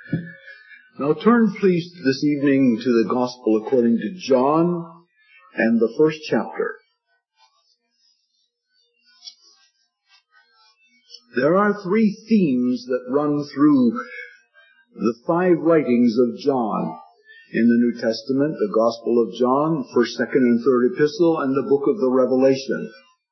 Now turn, please, this evening to the Gospel according to John and the first chapter. There are three themes that run through the five writings of John in the New Testament: the Gospel of John, 1st, 2nd, and 3rd epistle, and the book of the Revelation.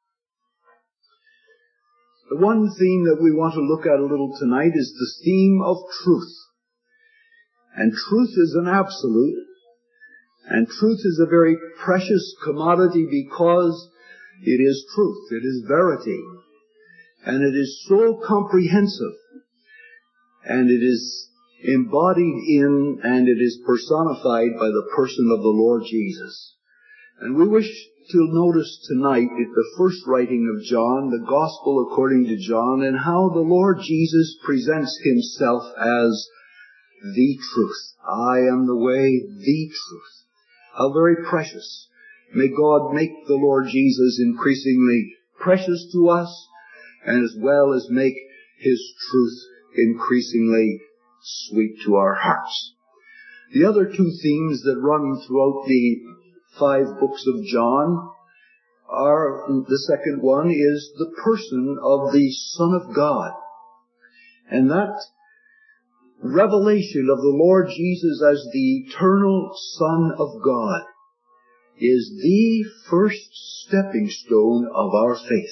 The one theme that we want to look at a little tonight is the theme of truth. And truth is an absolute, and truth is a very precious commodity because it is truth, it is verity, and it is so comprehensive, and it is embodied in, and it is personified by the person of the Lord Jesus. And we wish to notice tonight at the first writing of John, the Gospel according to John, and how the Lord Jesus presents himself as the truth. I am the way, the truth. How very precious. May God make the Lord Jesus increasingly precious to us, and as well as make His truth increasingly sweet to our hearts. The other two themes that run throughout the 5 books of John are, the second one is the person of the Son of God. And that revelation of the Lord Jesus as the eternal Son of God is the first stepping stone of our faith.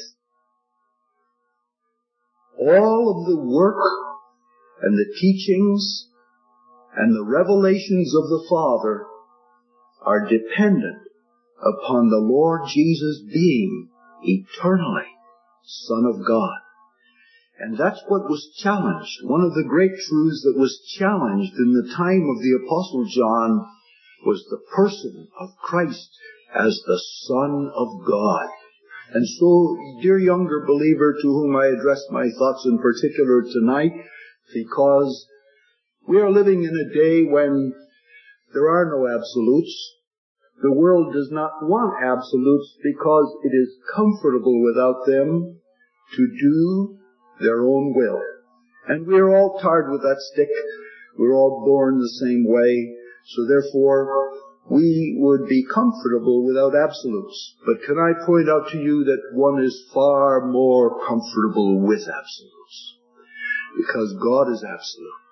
All of the work and the teachings and the revelations of the Father are dependent upon the Lord Jesus being eternally Son of God. And that's what was challenged. One of the great truths that was challenged in the time of the Apostle John was the person of Christ as the Son of God. And so, dear younger believer to whom I address my thoughts in particular tonight, because we are living in a day when there are no absolutes. The world does not want absolutes because it is comfortable without them to do their own will. And we are all tarred with that stick. We're all born the same way. So therefore, we would be comfortable without absolutes. But can I point out to you that one is far more comfortable with absolutes? Because God is absolute.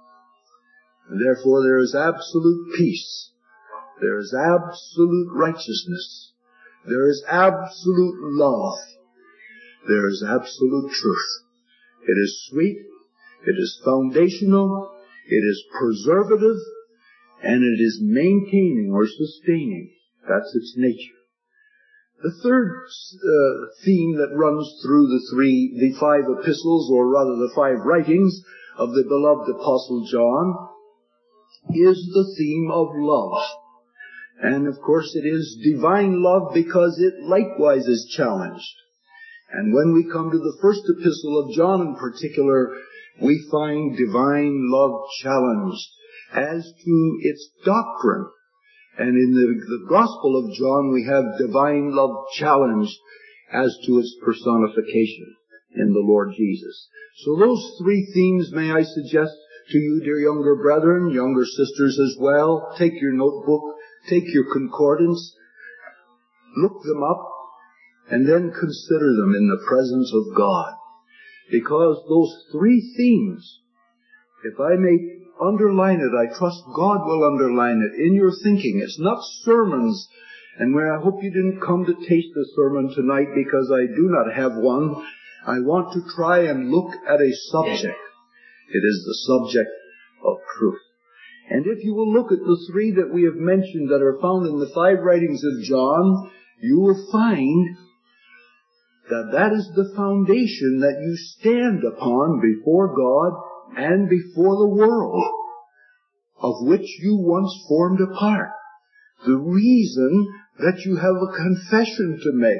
And therefore there is absolute peace. There is absolute righteousness. There is absolute love. There is absolute truth. It is sweet, it is foundational, it is preservative, and it is maintaining or sustaining. That's its nature. The third theme that runs through the 5 epistles, or rather the 5 writings of the beloved Apostle John, is the theme of love. And of course it is divine love because it likewise is challenged. And when we come to the first epistle of John in particular, we find divine love challenged as to its doctrine. And in the Gospel of John, we have divine love challenged as to its personification in the Lord Jesus. So those 3 themes may I suggest to you, dear younger brethren, younger sisters as well. Take your notebook, take your concordance, look them up, and then consider them in the presence of God. Because those 3 themes, if I may underline it, I trust God will underline it in your thinking. It's not sermons, and where I hope you didn't come to taste a sermon tonight because I do not have one. I want to try and look at a subject. It is the subject of truth. And if you will look at the 3 that we have mentioned that are found in the 5 writings of John, you will find that is the foundation that you stand upon before God and before the world, of which you once formed a part. The reason that you have a confession to make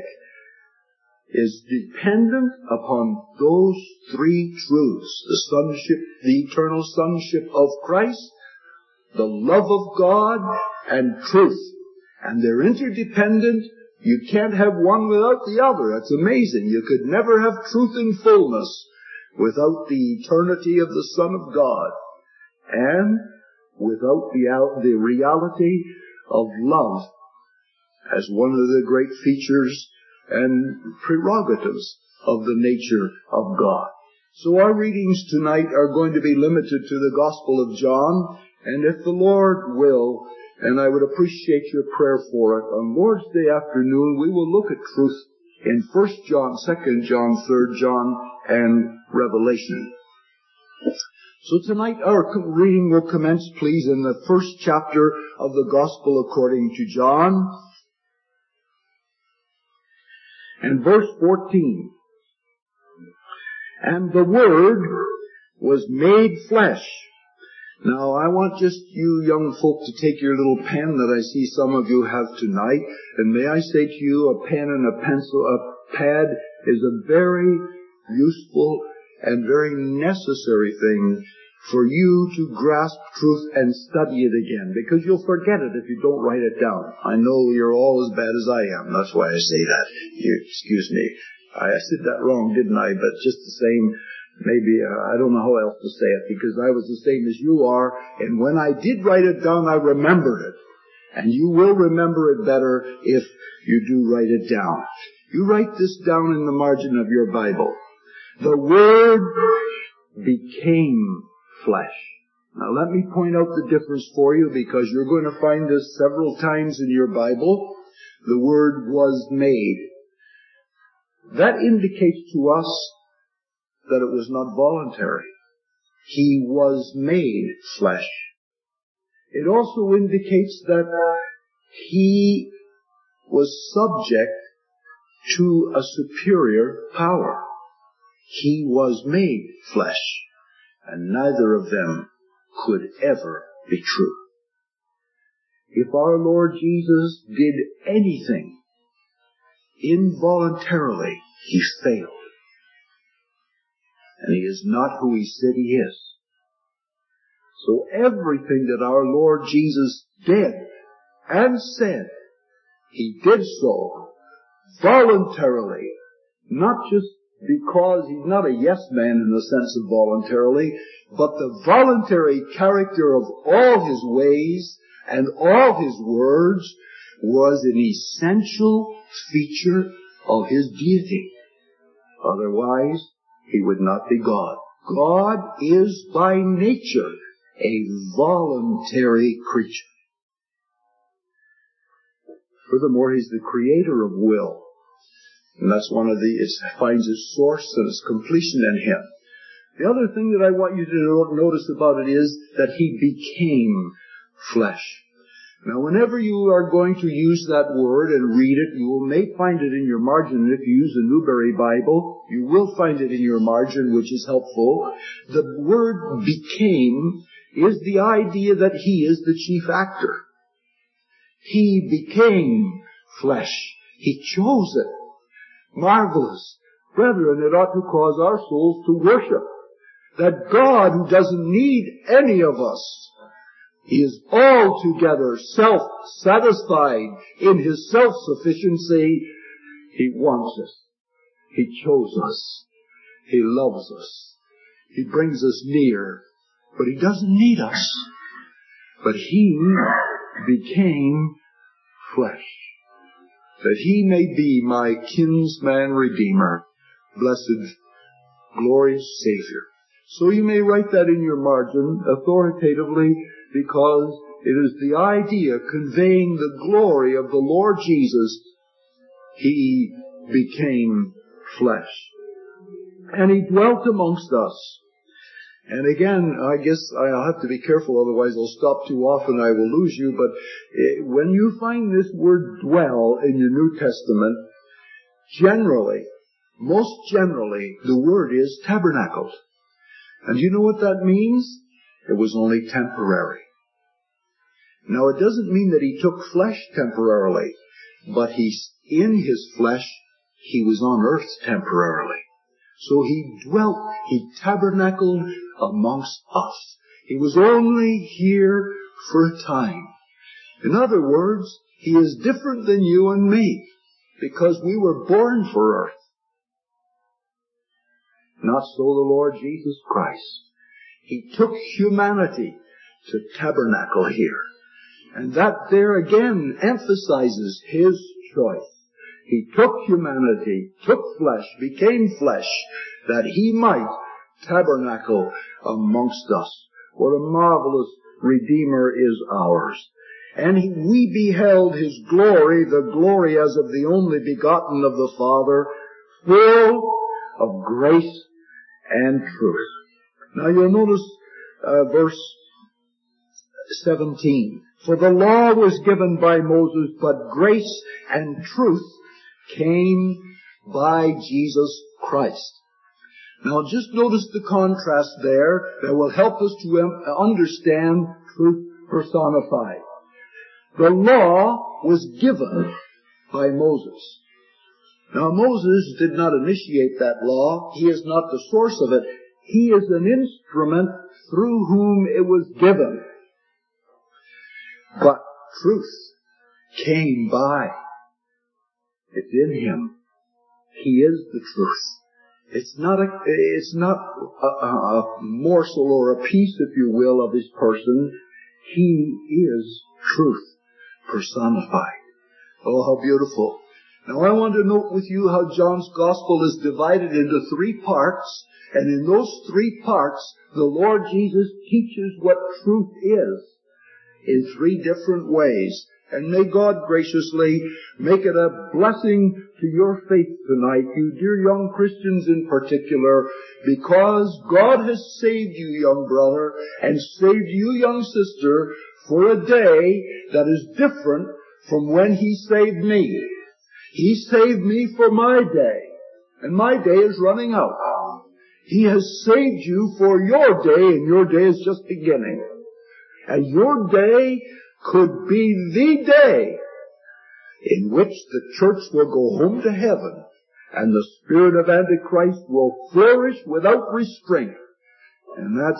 is dependent upon those 3 truths: the sonship, the eternal sonship of Christ, the love of God, and truth. And they're interdependent. You can't have one without the other. It's amazing. You could never have truth in fullness without the eternity of the Son of God and without the reality of love as one of the great features and prerogatives of the nature of God. So our readings tonight are going to be limited to the Gospel of John, and if the Lord will, and I would appreciate your prayer for it, on Lord's Day afternoon we will look at truth in 1 John, 2 John, 3 John, and Revelation. So tonight our reading will commence, please, in the first chapter of the Gospel according to John, and verse 14. And the Word was made flesh. Now, I want just you young folk to take your little pen that I see some of you have tonight, and may I say to you, a pen and a pencil, a pad is a very useful and very necessary thing for you to grasp truth and study it again, because you'll forget it if you don't write it down. I know you're all as bad as I am. That's why I say that. Excuse me. I said that wrong, didn't I? But just the same, maybe, I don't know how else to say it, because I was the same as you are, and when I did write it down, I remembered it. And you will remember it better if you do write it down. You write this down in the margin of your Bible. The Word became flesh. Now let me point out the difference for you, because you're going to find this several times in your Bible. The Word was made. That indicates to us that it was not voluntary. He was made flesh. It also indicates that he was subject to a superior power. He was made flesh, and neither of them could ever be true. If our Lord Jesus did anything involuntarily, he failed. And he is not who he said he is. So everything that our Lord Jesus did and said, he did so voluntarily, not just because he's not a yes man in the sense of voluntarily, but the voluntary character of all his ways and all his words was an essential feature of his deity. Otherwise, he would not be God. God is by nature a voluntary creature. Furthermore, he's the creator of will. And that's it finds its source and its completion in him. The other thing that I want you to notice about it is that he became flesh. Now, whenever you are going to use that word and read it, you may find it in your margin. And if you use the Newberry Bible, you will find it in your margin, which is helpful. The word became is the idea that he is the chief actor. He became flesh. He chose it. Marvelous. Brethren, it ought to cause our souls to worship that God, who doesn't need any of us, he is altogether self-satisfied in his self-sufficiency. He wants us. He chose us. He loves us. He brings us near. But he doesn't need us. But he became flesh, that he may be my kinsman redeemer, blessed, glorious Savior. So you may write that in your margin authoritatively, because it is the idea conveying the glory of the Lord Jesus. He became flesh. And he dwelt amongst us. And again, I guess I'll have to be careful, otherwise I'll stop too often, I will lose you. But when you find this word dwell in your New Testament, most generally, the word is tabernacled. And you know what that means? It was only temporary. Now, it doesn't mean that he took flesh temporarily, but in his flesh, he was on earth temporarily. So he dwelt, he tabernacled amongst us. He was only here for a time. In other words, he is different than you and me, because we were born for earth. Not so the Lord Jesus Christ. He took humanity to tabernacle here. And that there again emphasizes His choice. He took humanity, took flesh, became flesh, that He might tabernacle amongst us. What a marvelous Redeemer is ours. And we beheld His glory, the glory as of the only begotten of the Father, full of grace and truth. Now you'll notice verse 17. For the law was given by Moses, but grace and truth came by Jesus Christ. Now just notice the contrast there that will help us to understand truth personified. The law was given by Moses. Now Moses did not initiate that law. He is not the source of it. He is an instrument through whom it was given. But truth came by. It's in Him. He is the truth. It's not a morsel or a piece, if you will, of His person. He is truth personified. Oh, how beautiful. Now I want to note with you how John's Gospel is divided into 3 parts, and in those 3 parts, the Lord Jesus teaches what truth is in 3 different ways. And may God graciously make it a blessing to your faith tonight, you dear young Christians in particular, because God has saved you, young brother, and saved you, young sister, for a day that is different from when He saved me. He saved me for my day, and my day is running out. He has saved you for your day, and your day is just beginning. And your day could be the day in which the church will go home to heaven and the spirit of Antichrist will flourish without restraint. And that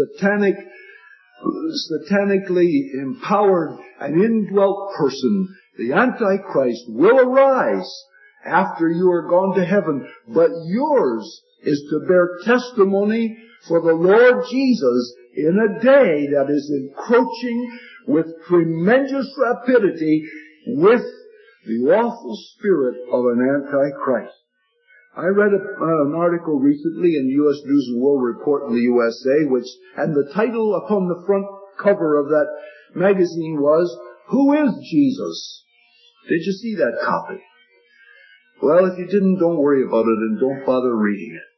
satanically empowered and indwelt person, the Antichrist, will arise after you are gone to heaven. But yours is to bear testimony for the Lord Jesus in a day that is encroaching with tremendous rapidity with the awful spirit of an Antichrist. I read an article recently in U.S. News and World Report in the USA, and the title upon the front cover of that magazine was, "Who is Jesus?" Did you see that copy? Well, if you didn't, don't worry about it and don't bother reading it.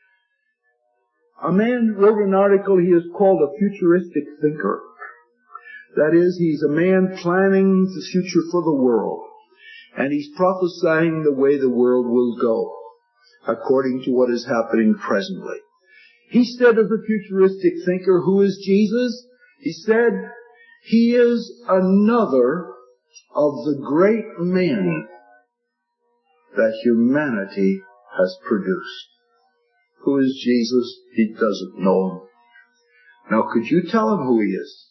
A man wrote an article he is called a futuristic thinker. That is, he's a man planning the future for the world. And he's prophesying the way the world will go, according to what is happening presently. He said of the futuristic thinker, who is Jesus? He said, He is another of the great men that humanity has produced. Who is Jesus? He doesn't know Him. Now, could you tell him who He is?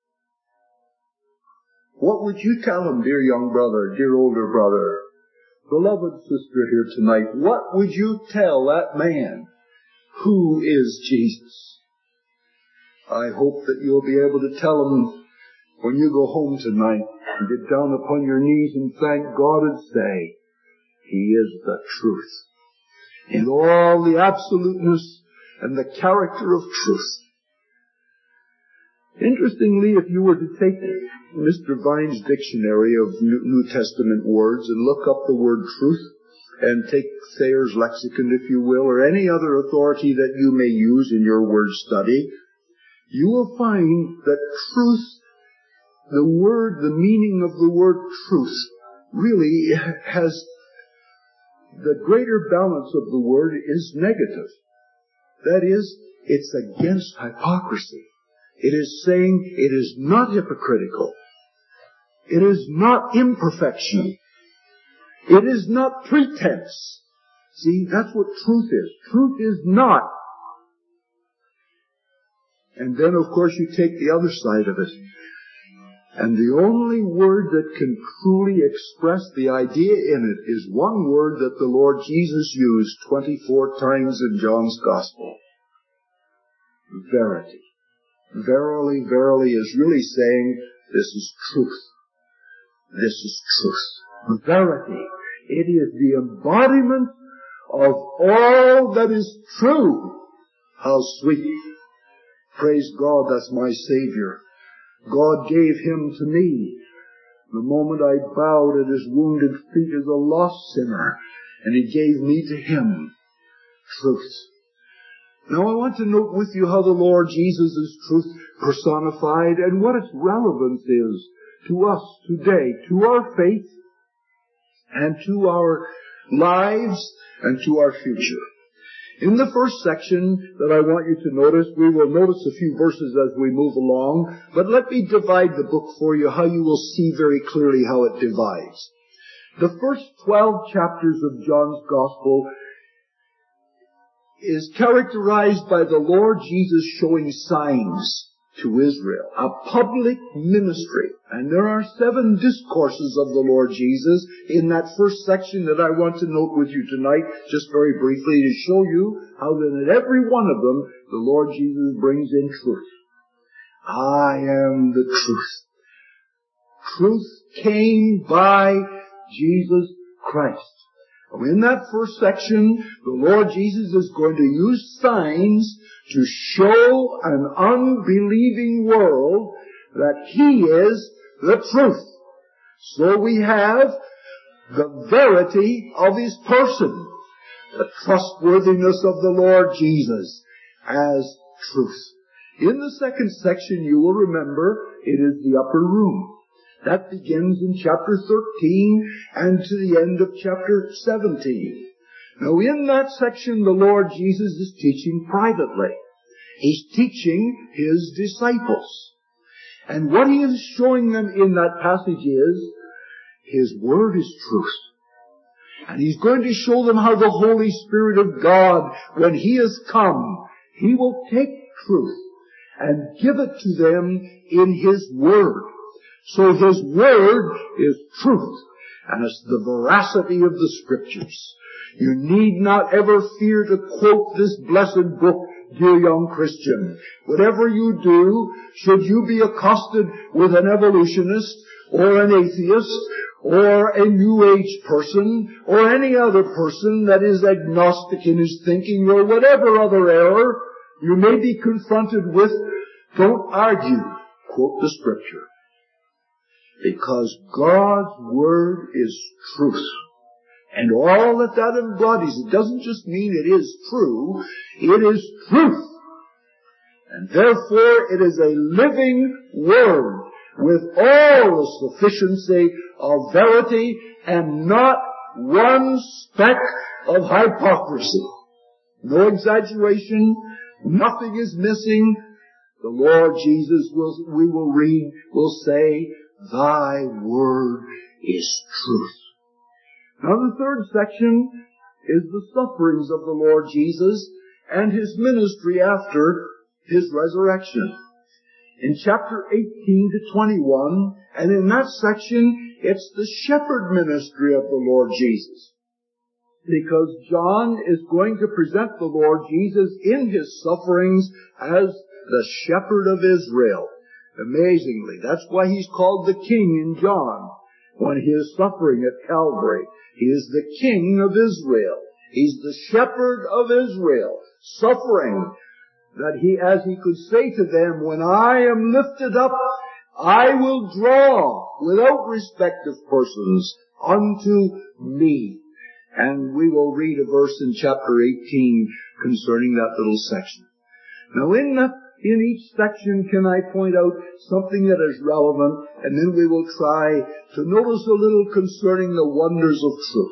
What would you tell him, dear young brother, dear older brother, beloved sister here tonight? What would you tell that man? Who is Jesus? I hope that you'll be able to tell him when you go home tonight and get down upon your knees and thank God and say, He is the truth. In all the absoluteness and the character of truth. Interestingly, if you were to take Mr. Vine's dictionary of New Testament words and look up the word truth, and take Thayer's lexicon, if you will, or any other authority that you may use in your word study, you will find that truth, the meaning of the word truth, really has the greater balance of the word is negative. That is, it's against hypocrisy. It is saying it is not hypocritical. It is not imperfection. It is not pretense. See, that's what truth is. Truth is not. And then, of course, you take the other side of it. And the only word that can truly express the idea in it is one word that the Lord Jesus used 24 times in John's Gospel. verity. Verily, verily is really saying, this is truth. This is truth. Verity. It is the embodiment of all that is true. How sweet. Praise God, that's my Savior. God gave Him to me. The moment I bowed at His wounded feet as a lost sinner, and He gave me to Him. Truth. Now I want to note with you how the Lord Jesus is truth personified and what its relevance is to us today, to our faith and to our lives and to our future. In the first section that I want you to notice, we will notice a few verses as we move along, but let me divide the book for you, how you will see very clearly how it divides. The first 12 chapters of John's Gospel is characterized by the Lord Jesus showing signs to Israel, a public ministry. And there are 7 discourses of the Lord Jesus in that first section that I want to note with you tonight, just very briefly, to show you how that in every one of them, the Lord Jesus brings in truth. I am the truth. Truth came by Jesus Christ. In that first section, the Lord Jesus is going to use signs to show an unbelieving world that He is the truth. So we have the verity of His person, the trustworthiness of the Lord Jesus as truth. In the second section, you will remember, it is the upper room. That begins in chapter 13 and to the end of chapter 17. Now in that section, the Lord Jesus is teaching privately. He's teaching His disciples. And what He is showing them in that passage is, His Word is truth. And He's going to show them how the Holy Spirit of God, when He has come, He will take truth and give it to them in His Word. So His Word is truth, and it's the veracity of the Scriptures. You need not ever fear to quote this blessed book, dear young Christian. Whatever you do, should you be accosted with an evolutionist, or an atheist, or a New Age person, or any other person that is agnostic in his thinking, or whatever other error you may be confronted with, don't argue. Quote the Scripture. Because God's Word is truth. And all that that embodies, it doesn't just mean it is true, it is truth. And therefore it is a living Word with all the sufficiency of verity and not one speck of hypocrisy. No exaggeration, nothing is missing. The Lord Jesus will say, Thy Word is truth. Now the third section is the sufferings of the Lord Jesus and His ministry after His resurrection. In chapter 18 to 21, and in that section, it's the shepherd ministry of the Lord Jesus. Because John is going to present the Lord Jesus in His sufferings as the shepherd of Israel. Amazingly, that's why He's called the King in John. When He is suffering at Calvary, He is the King of Israel. He's the shepherd of Israel, suffering, that as He could say to them, when I am lifted up, I will draw without respect of persons unto me. And we will read a verse in chapter 18 concerning that little section. Now in each section can I point out something that is relevant, and then we will try to notice a little concerning the wonders of truth.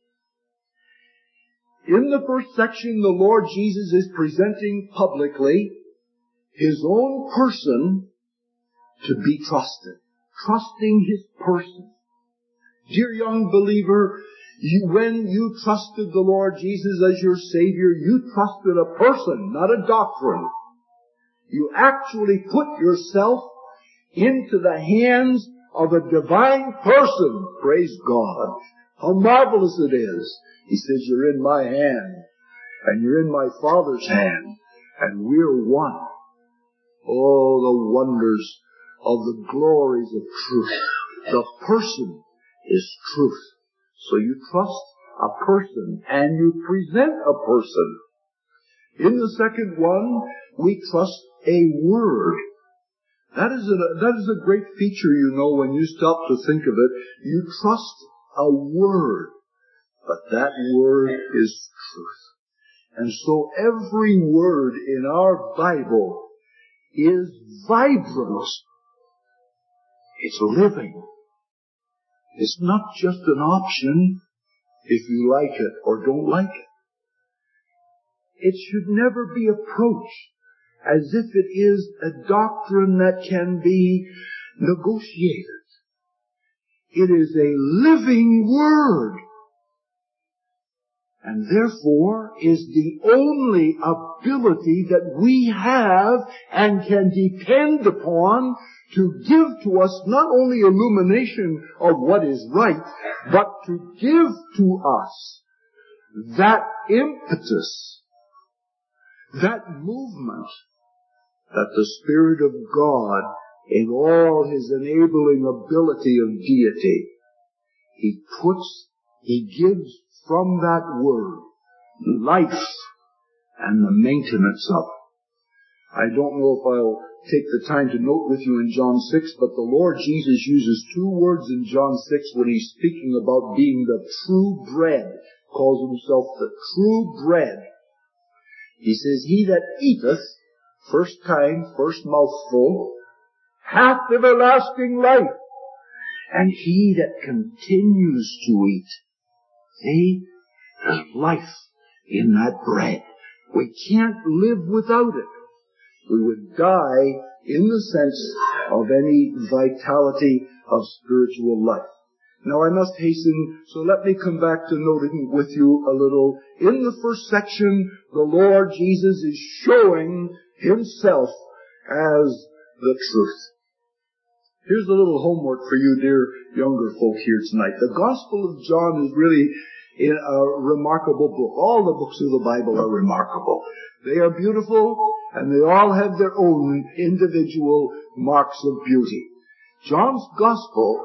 In the first section, the Lord Jesus is presenting publicly His own person to be trusted. Trusting His person. Dear young believer, when you trusted the Lord Jesus as your Savior, you trusted a person, not a doctrine. You actually put yourself into the hands of a divine person. Praise God. How marvelous it is. He says, you're in my hand, and you're in my Father's hand, and we're one. Oh, the wonders of the glories of truth. The person is truth. So you trust a person and you present a person. In the second one, we trust a word. That is a great feature, you know, when you stop to think of it. You trust a word, but that word is truth. And so every word in our Bible is vibrant. It's living. It's not just an option if you like it or don't like it. It should never be approached as if it is a doctrine that can be negotiated. It is a living word, and therefore is the only ability that we have and can depend upon to give to us not only illumination of what is right, but to give to us that impetus, that movement that the Spirit of God, in all His enabling ability of deity, He gives from that word life and the maintenance of it. I don't know if I'll take the time to note with you in John 6, but the Lord Jesus uses two words in John 6 when He's speaking about being the true bread. Calls Himself the true bread. He says, "He that eateth," first kind, first mouthful, "hath everlasting life. And he that continues to eat," see, there's life in that bread. We can't live without it. We would die in the sense of any vitality of spiritual life. Now I must hasten, so let me come back to noting with you a little. In the first section, the Lord Jesus is showing Himself as the truth. Here's a little homework for you, dear younger folk here tonight. The Gospel of John is really a remarkable book. All the books of the Bible are remarkable. They are beautiful, and they all have their own individual marks of beauty. John's Gospel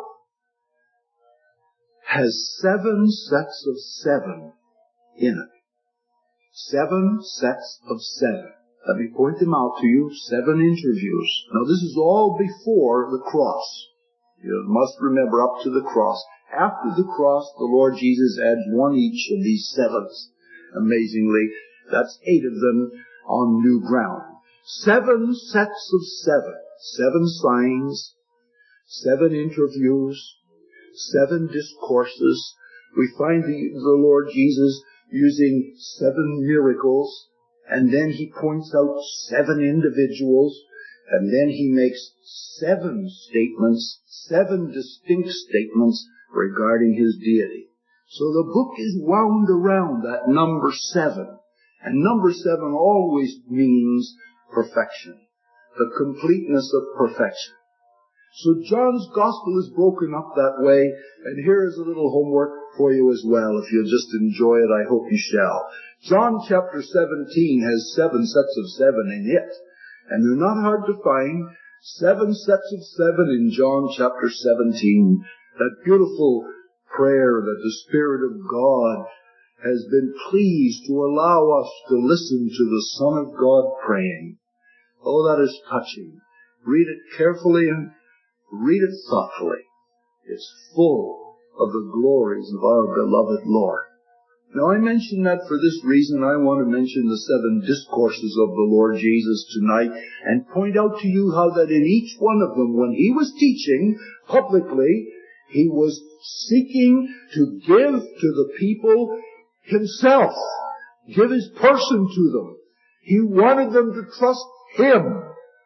has 7 sets of 7 in it. 7 sets of 7. Let me point them out to you. 7 interviews. Now this is all before the cross. You must remember up to the cross. After the cross, the Lord Jesus adds 1 each of these 7s. Amazingly, that's 8 of them on new ground. 7 sets of 7. 7 signs. 7 interviews. 7 discourses. We find the Lord Jesus using 7 miracles. And then He points out 7 individuals, and then He makes 7 statements, 7 distinct statements regarding His deity. So the book is wound around that number 7. And number 7 always means perfection, the completeness of perfection. So John's Gospel is broken up that way, and here is a little homework for you as well. If you'll just enjoy it, I hope you shall. John chapter 17 has 7 sets of 7 in it, and they're not hard to find. 7 sets of 7 in John chapter 17. That beautiful prayer that the Spirit of God has been pleased to allow us to listen to the Son of God praying. Oh, that is touching. Read it carefully and read it thoughtfully. It's full of the glories of our beloved Lord. Now I mention that for this reason. I want to mention the 7 discourses of the Lord Jesus tonight and point out to you how that in each one of them, when He was teaching publicly, He was seeking to give to the people Himself, give His person to them. He wanted them to trust Him.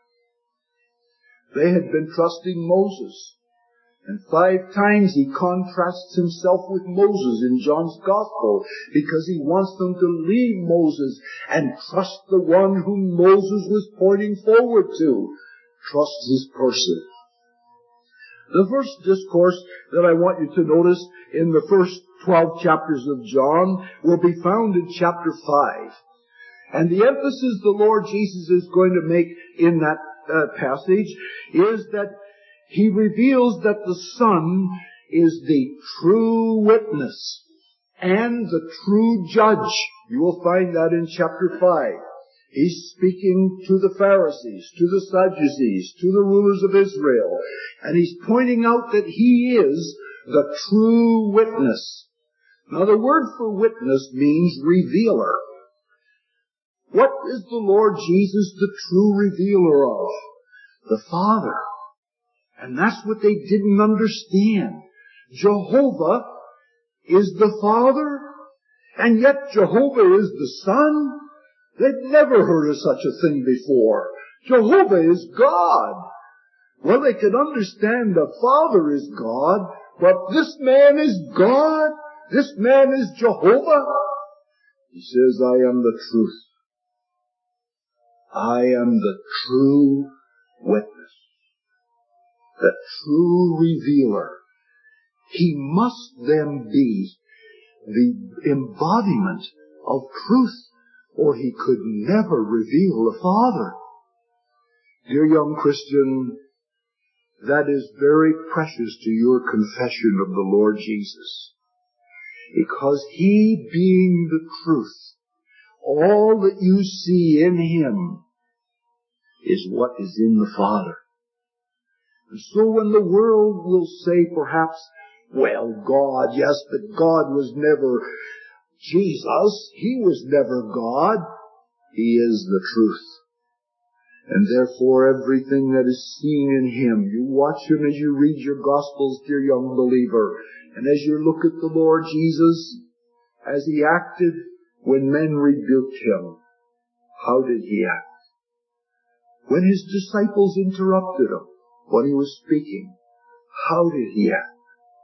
They had been trusting Moses. And 5 times He contrasts Himself with Moses in John's Gospel because He wants them to leave Moses and trust the one whom Moses was pointing forward to. Trust His person. The first discourse that I want you to notice in the first 12 chapters of John will be found in chapter 5. And the emphasis the Lord Jesus is going to make in that passage is that He reveals that the Son is the true witness and the true judge. You will find that in chapter 5. He's speaking to the Pharisees, to the Sadducees, to the rulers of Israel, and He's pointing out that He is the true witness. Now the word for witness means revealer. What is the Lord Jesus the true revealer of? The Father. And that's what they didn't understand. Jehovah is the Father, and yet Jehovah is the Son. They'd never heard of such a thing before. Jehovah is God. Well, they could understand the Father is God, but this man is God. This man is Jehovah. He says, I am the truth. I am the true witness, the true revealer. He must then be the embodiment of truth, or He could never reveal the Father. Dear young Christian, that is very precious to your confession of the Lord Jesus, because He being the truth, all that you see in Him is what is in the Father. And so when the world will say perhaps, well, God, yes, but God was never Jesus. He was never God. He is the truth. And therefore everything that is seen in Him, you watch Him as you read your Gospels, dear young believer, and as you look at the Lord Jesus, as He acted when men rebuked Him. How did He act? When His disciples interrupted Him when He was speaking, how did He act?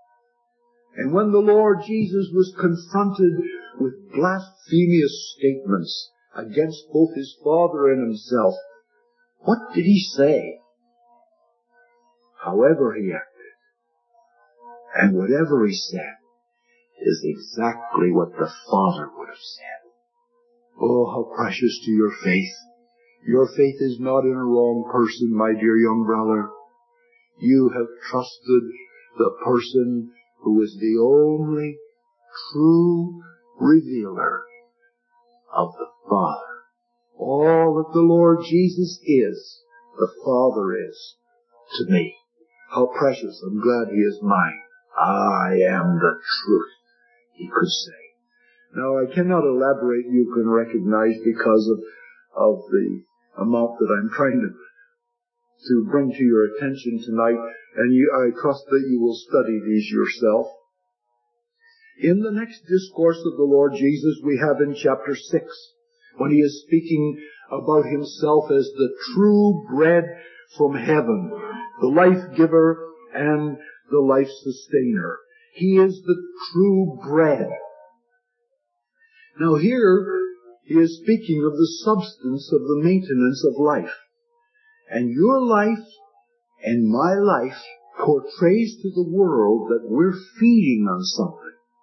And when the Lord Jesus was confronted with blasphemous statements against both His Father and Himself, what did He say? However He acted, and whatever He said, is exactly what the Father would have said. Oh, how precious to your faith. Your faith is not in a wrong person, my dear young brother. You have trusted the person who is the only true revealer of the Father. All that the Lord Jesus is, the Father is to me. How precious. I'm glad He is mine. I am the truth, He could say. Now, I cannot elaborate, you can recognize, because of the amount that I'm trying to bring to your attention tonight, and I trust that you will study these yourself. In the next discourse of the Lord Jesus we have in chapter 6, when He is speaking about Himself as the true bread from heaven, the life giver and the life sustainer. He is the true bread. Now here He is speaking of the substance of the maintenance of life. And your life and my life portrays to the world that we're feeding on something.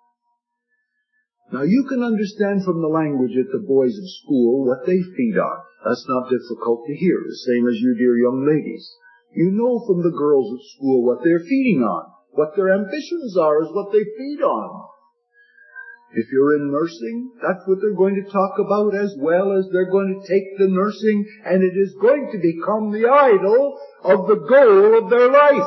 Now you can understand from the language at the boys at school what they feed on. That's not difficult to hear, the same as you dear young ladies. You know from the girls at school what they're feeding on. What their ambitions are is what they feed on. If you're in nursing, that's what they're going to talk about, as well as they're going to take the nursing, and it is going to become the idol of the goal of their life.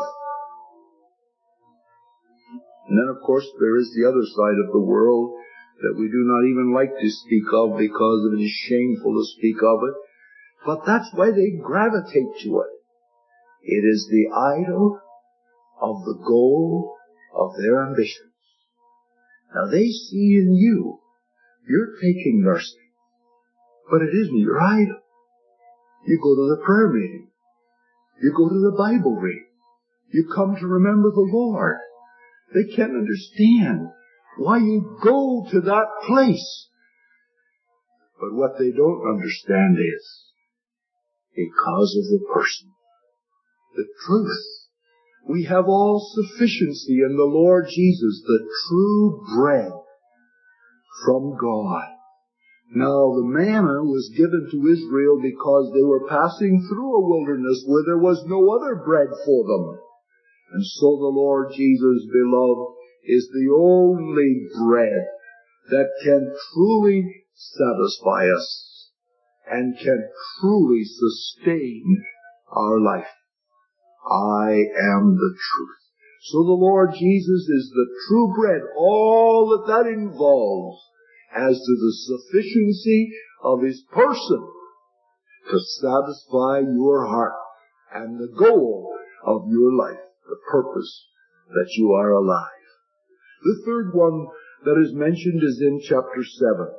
And then, of course, there is the other side of the world that we do not even like to speak of because it is shameful to speak of it. But that's why they gravitate to it. It is the idol of the goal of their ambitions. Now they see in you, you're taking nursing, but it isn't your idol. You go to the prayer meeting. You go to the Bible reading. You come to remember the Lord. They can't understand why you go to that place. But what they don't understand is because of the person, the truth. We have all sufficiency in the Lord Jesus, the true bread from God. Now the manna was given to Israel because they were passing through a wilderness where there was no other bread for them. And so the Lord Jesus, beloved, is the only bread that can truly satisfy us and can truly sustain our life. I am the truth. So the Lord Jesus is the true bread, all that involves as to the sufficiency of His person to satisfy your heart and the goal of your life, the purpose that you are alive. The third one that is mentioned is in chapter 7.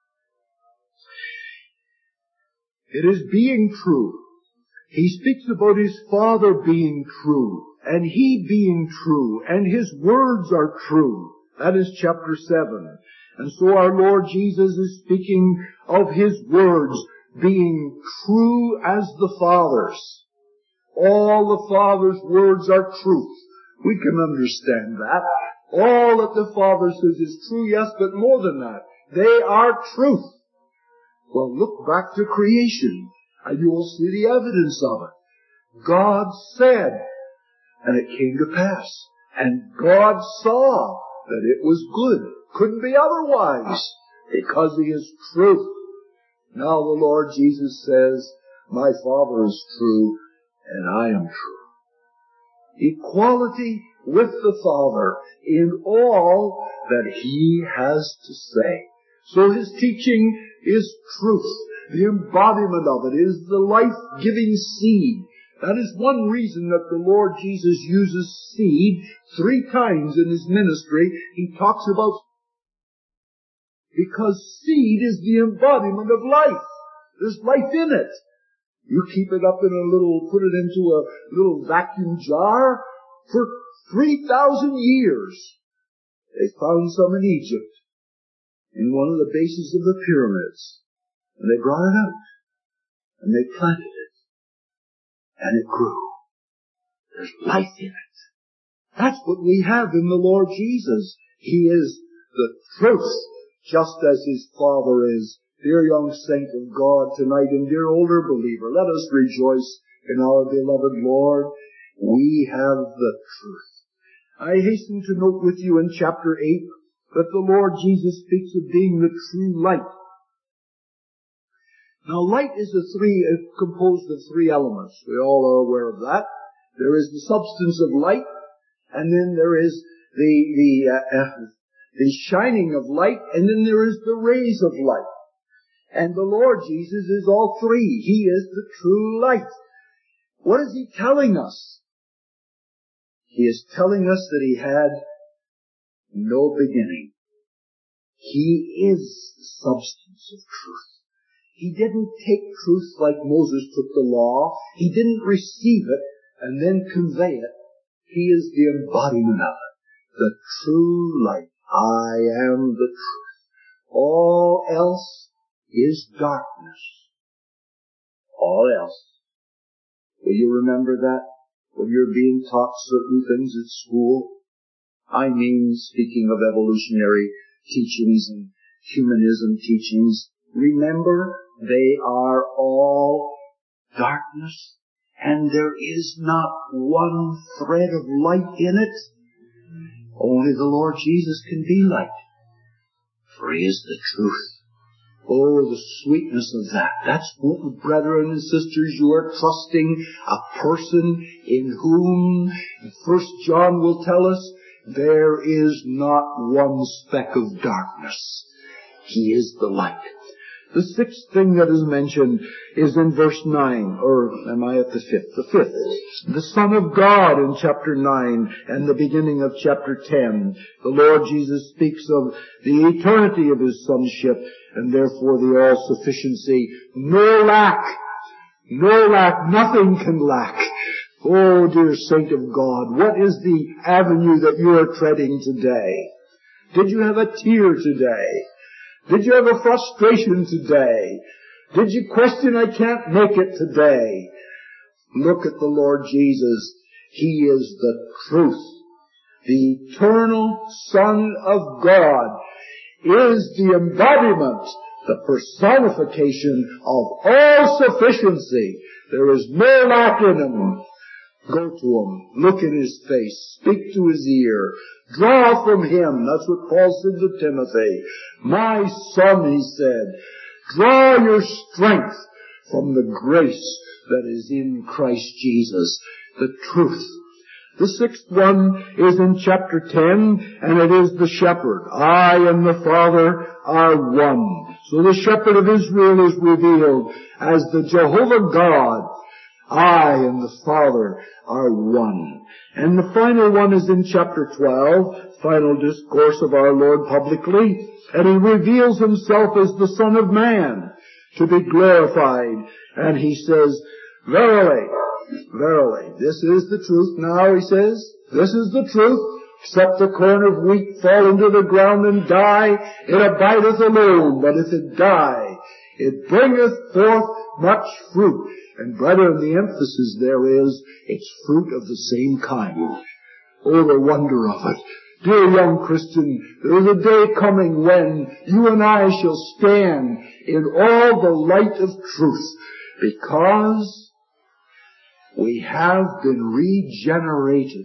It is being true. He speaks about His Father being true, and He being true, and His words are true. That is chapter 7. And so our Lord Jesus is speaking of His words being true as the Father's. All the Father's words are truth. We can understand that. All that the Father says is true, yes, but more than that, they are truth. Well, look back to creation, and you will see the evidence of it. God said, and it came to pass. And God saw that it was good. Couldn't be otherwise, because He is truth. Now the Lord Jesus says, my Father is true, and I am true. Equality with the Father in all that He has to say. So His teaching is truth. The embodiment of it is the life-giving seed. That is one reason that the Lord Jesus uses seed 3 times in His ministry. He talks about, because seed is the embodiment of life. There's life in it. You keep it up in put it into a little vacuum jar for 3,000 years. They found some in Egypt, in one of the bases of the pyramids. And they brought it out. And they planted it. And it grew. There's life in it. That's what we have in the Lord Jesus. He is the truth, just as His Father is. Dear young saint of God tonight, and dear older believer, let us rejoice in our beloved Lord. We have the truth. I hasten to note with you in chapter 8 that the Lord Jesus speaks of being the true light. Now, light is composed of 3 elements. We all are aware of that. There is the substance of light, and then there is the shining of light, and then there is the rays of light. And the Lord Jesus is all 3. He is the true light. What is He telling us? He is telling us that He had no beginning. He is the substance of truth. He didn't take truth like Moses took the law. He didn't receive it and then convey it. He is the embodiment of it. The true light. I am the truth. All else is darkness. All else. Will you remember that when you're being taught certain things at school? I mean, speaking of evolutionary teachings and humanism teachings, remember, they are all darkness, and there is not one thread of light in it. Only the Lord Jesus can be light, for He is the truth. Oh, the sweetness of that. That's what, brethren and sisters, you are trusting a person in whom, 1 John will tell us, there is not one speck of darkness. He is the light. The 6th thing that is mentioned is in verse 9, or am I at the 5th? The 5th. The Son of God in chapter 9 and the beginning of chapter 10. The Lord Jesus speaks of the eternity of His sonship and therefore the all-sufficiency. No lack, nothing can lack. Oh, dear saint of God, what is the avenue that you are treading today? Did you have a tear today? Did you have a frustration today? Did you question, I can't make it today? Look at the Lord Jesus. He is the truth. The eternal Son of God is the embodiment, the personification of all sufficiency. There is no lack in Him. Go to Him, look in His face, speak to His ear, draw from Him. That's what Paul said to Timothy. My son, he said, draw your strength from the grace that is in Christ Jesus, the truth. The sixth one is in chapter 10, and it is the shepherd. I and the Father are one. So the shepherd of Israel is revealed as the Jehovah God. I and the Father are one. And the final one is in chapter 12, final discourse of our Lord publicly, and He reveals Himself as the Son of Man to be glorified. And He says, verily, verily, this is the truth. Now, He says, this is the truth. Except the corn of wheat fall into the ground and die, it abideth alone. But if it die, it bringeth forth much fruit. And brethren, the emphasis there is, it's fruit of the same kind. Oh, the wonder of it. Dear young Christian, there is a day coming when you and I shall stand in all the light of truth, because we have been regenerated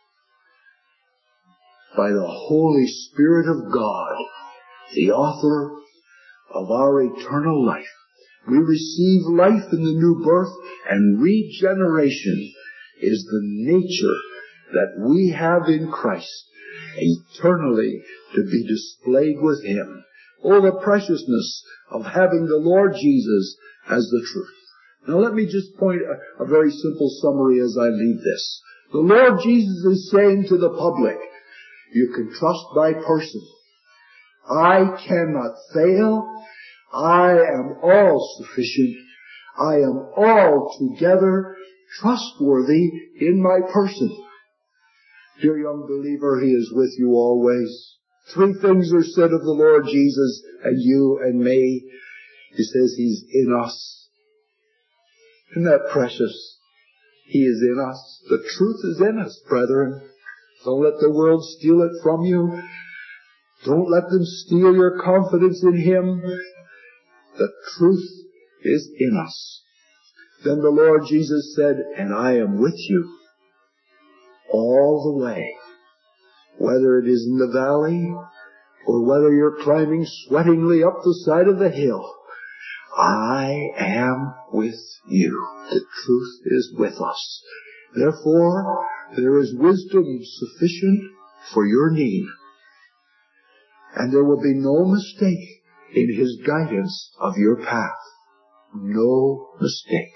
by the Holy Spirit of God, the author of our eternal life. We receive life in the new birth, and regeneration is the nature that we have in Christ, eternally to be displayed with Him. Oh, the preciousness of having the Lord Jesus as the truth. Now let me just point a very simple summary as I leave this. The Lord Jesus is saying to the public, you can trust my person. I cannot fail. I am all sufficient. I am altogether trustworthy in my person. Dear young believer, He is with you always. 3 things are said of the Lord Jesus and you and me. He says He's in us. Isn't that precious? He is in us. The truth is in us, brethren. Don't let the world steal it from you. Don't let them steal your confidence in Him. The truth is in us. Then the Lord Jesus said, and I am with you all the way. Whether it is in the valley or whether you're climbing sweatingly up the side of the hill, I am with you. The truth is with us. Therefore, there is wisdom sufficient for your need. And there will be no mistake in His guidance of your path. No mistake.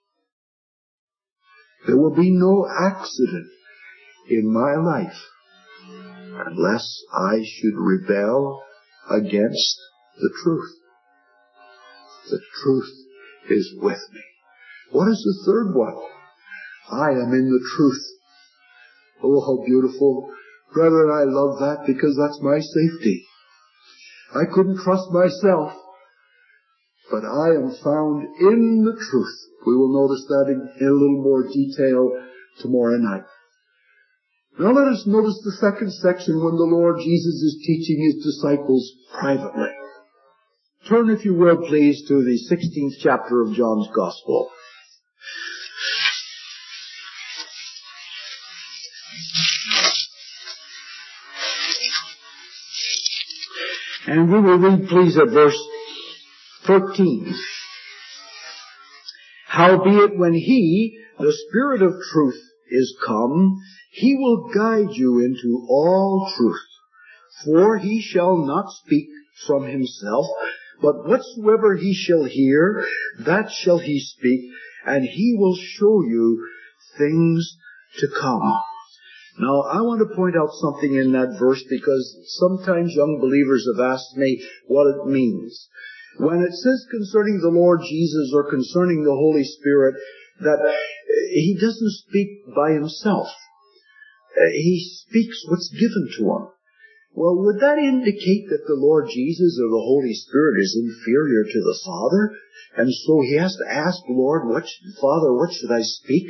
There will be no accident in my life unless I should rebel against the truth. The truth is with me. What is the third one? I am in the truth. Oh, how beautiful. Brethren, I love that because that's my safety. I couldn't trust myself, but I am found in the truth. We will notice that in a little more detail tomorrow night. Now let us notice the second section when the Lord Jesus is teaching His disciples privately. Turn, if you will, please, to the 16th chapter of John's Gospel. And we will read, please, at verse 13. Howbeit, when He, the Spirit of truth, is come, He will guide you into all truth. For He shall not speak from Himself, but whatsoever He shall hear, that shall He speak, and He will show you things to come. Now, I want to point out something in that verse because sometimes young believers have asked me what it means. When it says concerning the Lord Jesus or concerning the Holy Spirit that He doesn't speak by Himself. He speaks what's given to Him. Well, would that indicate that the Lord Jesus or the Holy Spirit is inferior to the Father? And so He has to ask, Lord, Father, what should I speak?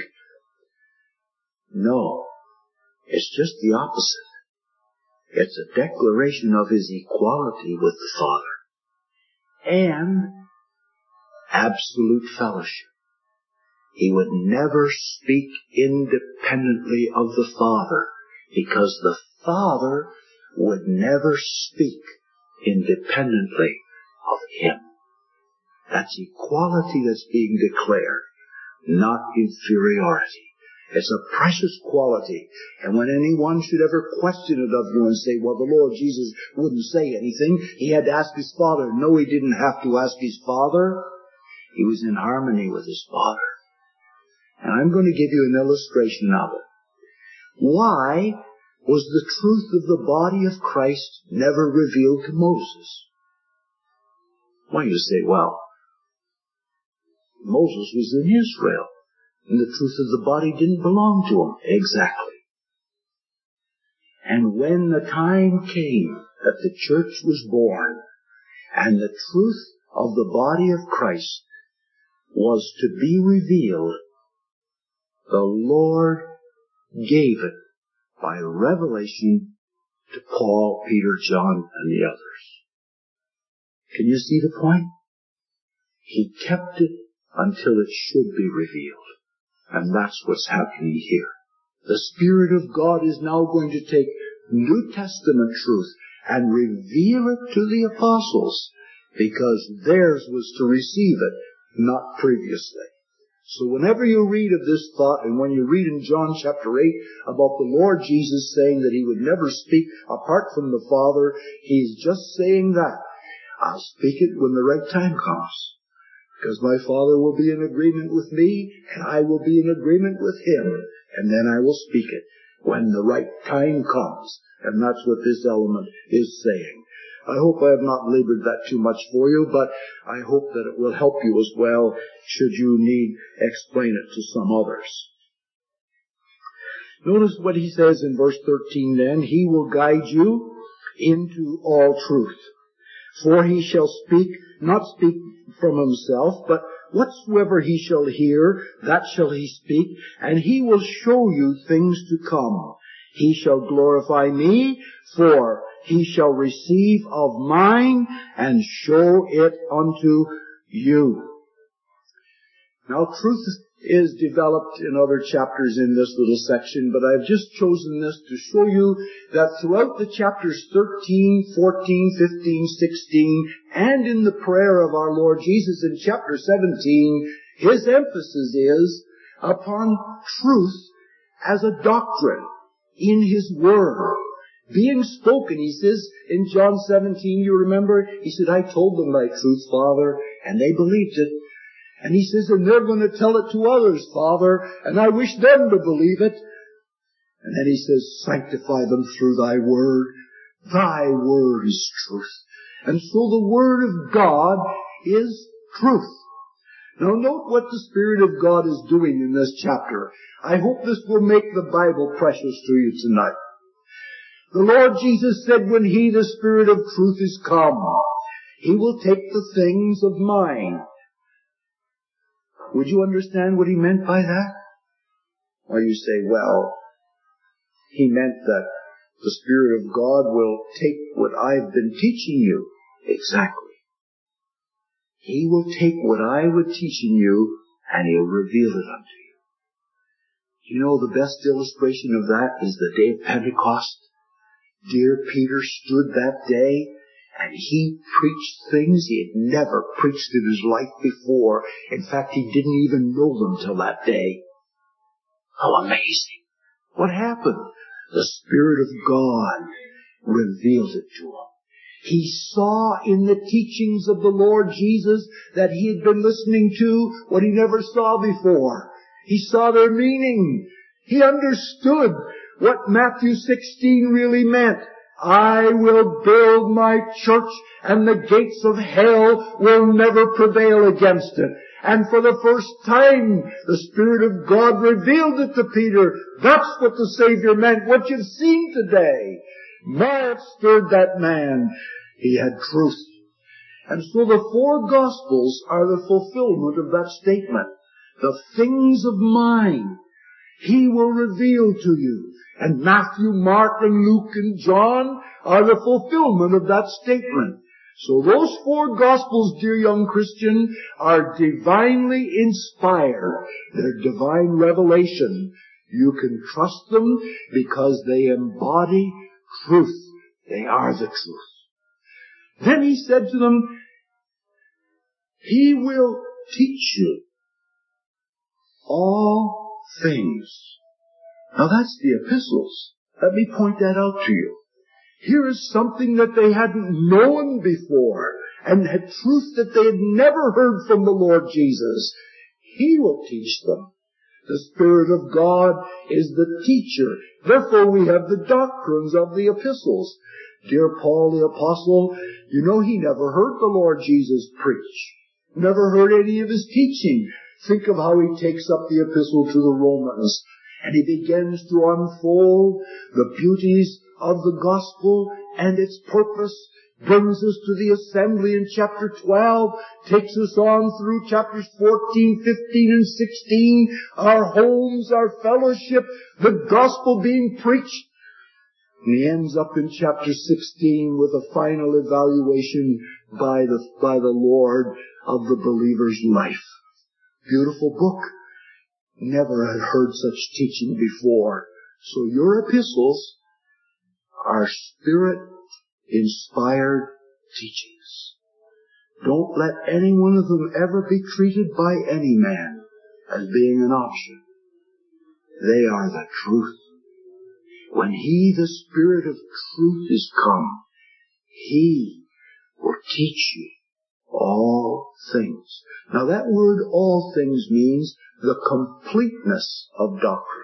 No. It's just the opposite. It's a declaration of His equality with the Father. and absolute fellowship. He would never speak independently of the Father, because the Father would never speak independently of Him. That's equality that's being declared, not inferiority. It's a precious quality. And when anyone should ever question it of you and say, well, the Lord Jesus wouldn't say anything, He had to ask His Father. No, He didn't have to ask His Father. He was in harmony with His Father. And I'm going to give you an illustration of it. Why was the truth of the body of Christ never revealed to Moses? Why, you say, well, Moses was in Israel, and the truth of the body didn't belong to him. Exactly. And when the time came that the church was born, and the truth of the body of Christ was to be revealed, the Lord gave it by revelation to Paul, Peter, John, and the others. Can you see the point? He kept it until it should be revealed. And that's what's happening here. The Spirit of God is now going to take New Testament truth and reveal it to the apostles, because theirs was to receive it, not previously. So whenever you read of this thought, and when you read in John chapter 8 about the Lord Jesus saying that He would never speak apart from the Father, He's just saying that. I'll speak it when the right time comes. Because my Father will be in agreement with me, and I will be in agreement with Him. And then I will speak it when the right time comes. And that's what this element is saying. I hope I have not labored that too much for you, but I hope that it will help you as well, should you need explain it to some others. Notice what he says in verse 13 then. He will guide you into all truth. For He shall not speak from Himself, but whatsoever He shall hear, that shall He speak, and He will show you things to come. He shall glorify me, for He shall receive of mine, and show it unto you. Now, truth is developed in other chapters in this little section, but I've just chosen this to show you that throughout the chapters 13, 14, 15, 16, and in the prayer of our Lord Jesus in chapter 17, His emphasis is upon truth as a doctrine in His Word. Being spoken, He says in John 17, you remember, He said, I told them thy truth, Father, and they believed it. And He says, and they're going to tell it to others, Father, and I wish them to believe it. And then He says, sanctify them through thy word. Thy word is truth. And so the Word of God is truth. Now note what the Spirit of God is doing in this chapter. I hope this will make the Bible precious to you tonight. The Lord Jesus said, when He, the Spirit of truth, is come, He will take the things of mine. Would you understand what He meant by that? Or you say, well, He meant that the Spirit of God will take what I've been teaching you. Exactly. He will take what I was teaching you, and He'll reveal it unto you. You know, the best illustration of that is the day of Pentecost. Dear Peter stood that day, and he preached things he had never preached in his life before. In fact, he didn't even know them till that day. How amazing. What happened? The Spirit of God revealed it to him. He saw in the teachings of the Lord Jesus that he had been listening to what he never saw before. He saw their meaning. He understood what Matthew 16 really meant. I will build my church, and the gates of hell will never prevail against it. And for the first time, the Spirit of God revealed it to Peter. That's what the Savior meant, what you've seen today. My, it stirred that man. He had truth. And so the four Gospels are the fulfillment of that statement. The things of mine He will reveal to you. And Matthew, Mark, and Luke, and John are the fulfillment of that statement. So those 4 Gospels, dear young Christian, are divinely inspired. They're divine revelation. You can trust them because they embody truth. They are the truth. Then he said to them, He will teach you all things. Now that's the epistles. Let me point that out to you. Here is something that they hadn't known before, and had truth that they had never heard from the Lord Jesus. He will teach them. The Spirit of God is the teacher. Therefore we have the doctrines of the epistles. Dear Paul the Apostle, you know he never heard the Lord Jesus preach. Never heard any of his teaching. Think of how he takes up the epistle to the Romans, and he begins to unfold the beauties of the gospel and its purpose, brings us to the assembly in chapter 12, takes us on through chapters 14, 15, and 16, our homes, our fellowship, the gospel being preached. And he ends up in chapter 16 with a final evaluation by the Lord of the believer's life. Beautiful book. Never had heard such teaching before. So your epistles are Spirit-inspired teachings. Don't let any one of them ever be treated by any man as being an option. They are the truth. When He, the Spirit of truth, is come, He will teach you all things. Now that word all things means the completeness of doctrine.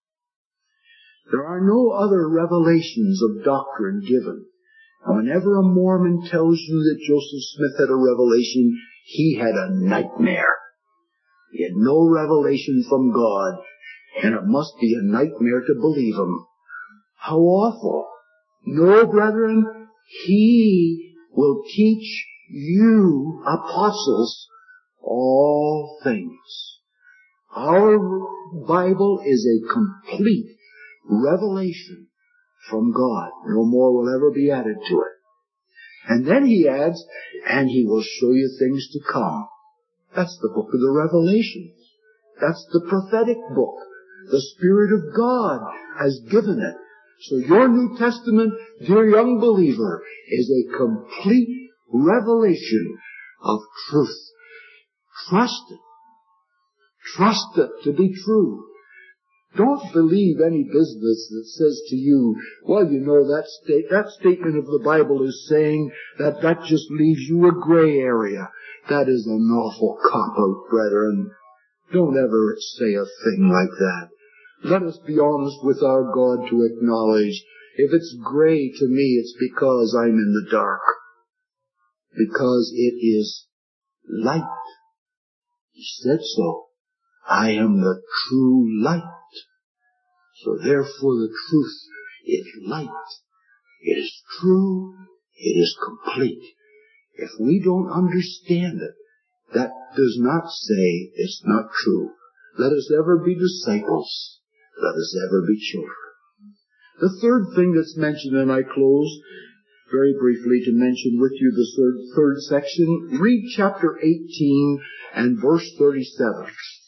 There are no other revelations of doctrine given. And whenever a Mormon tells you that Joseph Smith had a revelation, he had a nightmare. He had no revelation from God, and it must be a nightmare to believe him. How awful. No, brethren, He will teach you, apostles, all things. Our Bible is a complete revelation from God. No more will ever be added to it. And then he adds, and He will show you things to come. That's the book of the Revelation. That's the prophetic book. The Spirit of God has given it. So your New Testament, dear young believer, is a complete revelation of truth. Trust it. Trust it to be true. Don't believe any business that says to you, well, you know, that statement of the Bible is saying that just leaves you a gray area. That is an awful cop-out, brethren. Don't ever say a thing like that. Let us be honest with our God to acknowledge, if it's gray to me, it's because I'm in the dark. Because it is light. He said so. I am the true light. So therefore the truth is light. It is true. It is complete. If we don't understand it, that does not say it's not true. Let us ever be disciples. Let us ever be children. The third thing that's mentioned, and I close very briefly to mention with you the third section. Read chapter 18 and verse 37.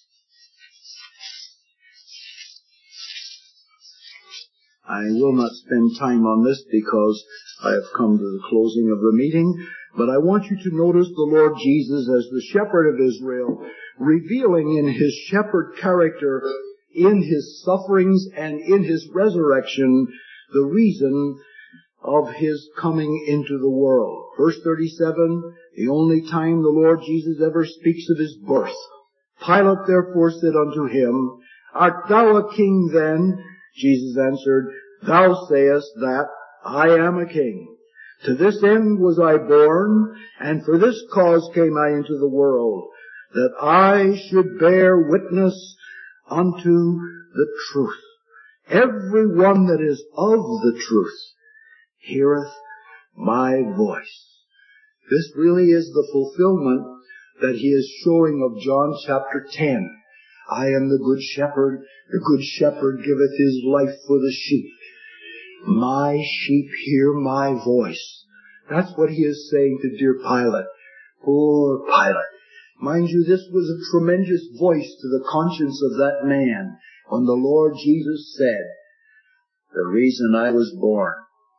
I will not spend time on this because I have come to the closing of the meeting, but I want you to notice the Lord Jesus as the shepherd of Israel, revealing in His shepherd character, in His sufferings and in His resurrection, the reason of His coming into the world. Verse 37, the only time the Lord Jesus ever speaks of His birth. Pilate therefore said unto Him, Art thou a king then? Jesus answered, Thou sayest that I am a king. To this end was I born, and for this cause came I into the world, that I should bear witness unto the truth. Every one that is of the truth heareth my voice. This really is the fulfillment that He is showing of John chapter 10. I am the good shepherd. The good shepherd giveth his life for the sheep. My sheep hear my voice, That's what he is saying to dear Pilate. Poor Pilate. Mind you, this was a tremendous voice to the conscience of that man when the Lord Jesus said, the reason I was born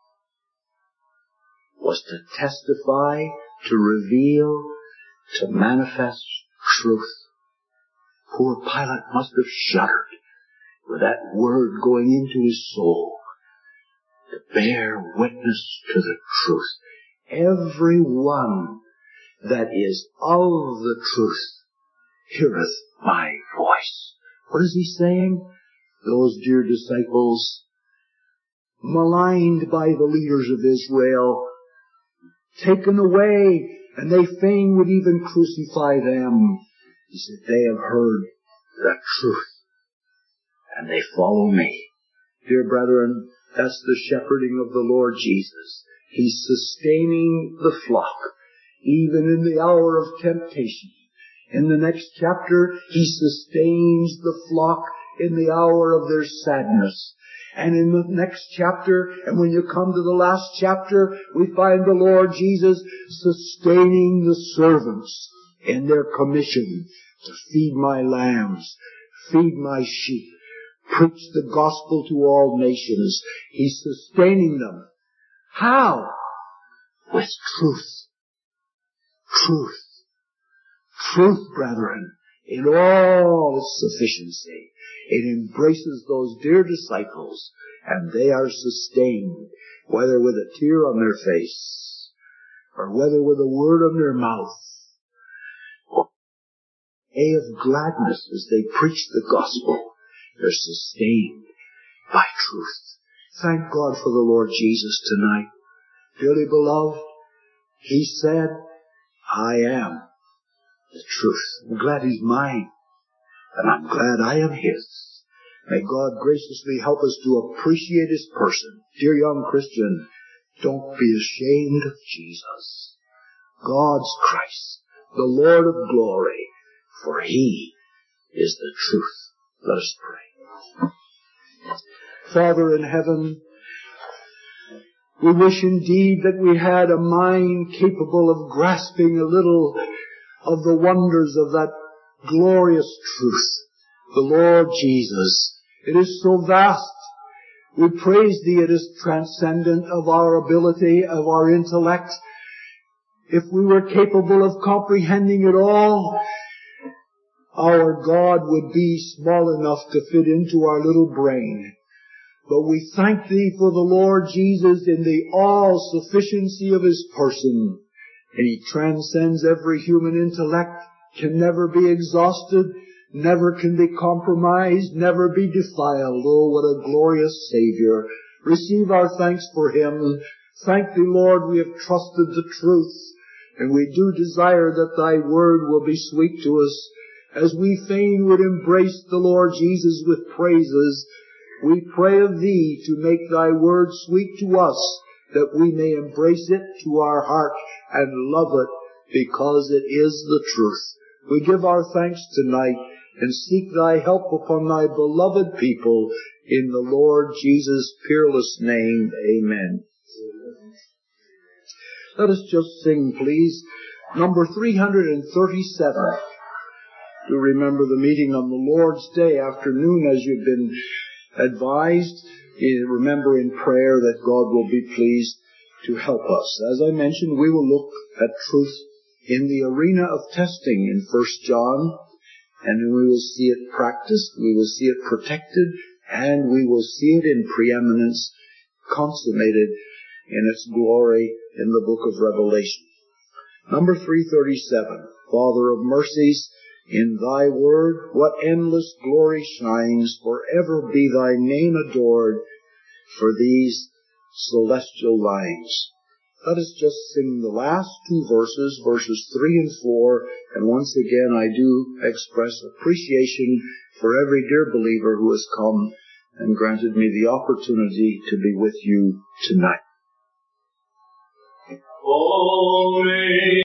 was to testify, to reveal, to manifest truth. Poor Pilate must have shuddered with that word going into his soul, to bear witness to the truth. Every one that is of the truth heareth my voice. What is he saying? Those dear disciples, maligned by the leaders of Israel, taken away, and they fain would even crucify them. He said, they have heard the truth, and they follow me. Dear brethren, that's the shepherding of the Lord Jesus. He's sustaining the flock, even in the hour of temptation. In the next chapter, he sustains the flock in the hour of their sadness. And in the next chapter, and when you come to the last chapter, we find the Lord Jesus sustaining the servants in their commission to feed my lambs, feed my sheep, preach the gospel to all nations. He's sustaining them. How? With truth. Truth. Truth, brethren, in all its sufficiency. It embraces those dear disciples, and they are sustained, whether with a tear on their face, or whether with a word on their mouth, or a of gladness as they preach the gospel. They're sustained by truth. Thank God for the Lord Jesus tonight. Dearly beloved, he said, I am the truth. I'm glad he's mine, and I'm glad I am his. May God graciously help us to appreciate his person. Dear young Christian, don't be ashamed of Jesus, God's Christ, the Lord of glory, for he is the truth. Let us pray. Father in heaven, we wish indeed that we had a mind capable of grasping a little of the wonders of that glorious truth, the Lord Jesus. It is so vast. We praise thee. It is transcendent of our ability, of our intellect. If we were capable of comprehending it all, our God would be small enough to fit into our little brain. But we thank thee for the Lord Jesus in the all-sufficiency of his person. And he transcends every human intellect, can never be exhausted, never can be compromised, never be defiled. Oh, what a glorious Savior. Receive our thanks for him. Thank thee, Lord, we have trusted the truth, and we do desire that thy word will be sweet to us. As we fain would embrace the Lord Jesus with praises, we pray of thee to make thy word sweet to us, that we may embrace it to our heart and love it because it is the truth. We give our thanks tonight and seek thy help upon thy beloved people in the Lord Jesus' peerless name. Amen. Let us just sing, please, number 337. Do remember the meeting on the Lord's Day afternoon as you've been advised. Remember in prayer that God will be pleased to help us. As I mentioned, we will look at truth in the arena of testing in 1 John, and we will see it practiced, we will see it protected, and we will see it in preeminence, consummated in its glory in the book of Revelation. Number 337, Father of mercies, in thy word what endless glory shines, forever be thy name adored for these celestial lines. Let us just sing the last two verses, verses 3 and 4, and once again I do express appreciation for every dear believer who has come and granted me the opportunity to be with you tonight. Holy